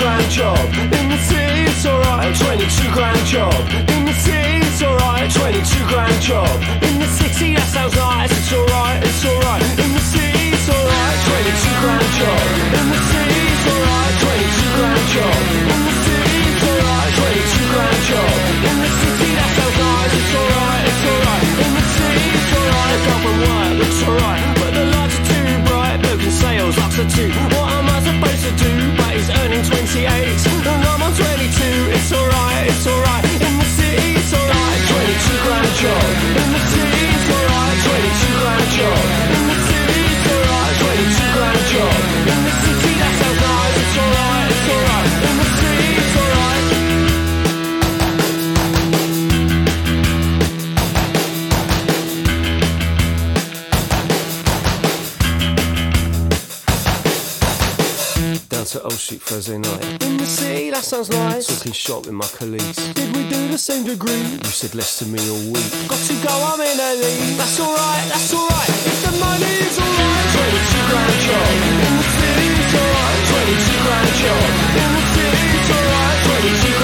grand job. In the city, it's alright, 22 grand job. In the city, it's alright, 22 grand job. In the city, that sounds nice, it's alright, it's alright. In the city, it's alright, 22 grand job. In the city, it's alright, 22 grand job. In the city, it's alright, 22 grand job. In the city, that sounds nice, it's alright, it's alright. In the city, it's alright, government work looks alright, but the lights are too bright, broken sales, lots of two. What am I supposed to do? But he's earning 28, and I'm on 22. It's alright, it's alright. In the city, it's alright, 22 grand job. In the city, it's alright, 22 grand job. In the city, it's alright, 22 grand job. In the city, that sounds nice, it's alright, it's alright. In the city, it's alright. Down to Old Street Thursday night. In the city, that sounds nice. Talking shop with my colleagues. Did we do the same degree? You said less to me all week. Got to go, I'm in early. That's alright, that's alright. If the money's alright, 22 grand job. In the city, it's alright, 22 grand job. In the city, it's alright, 22 grand job.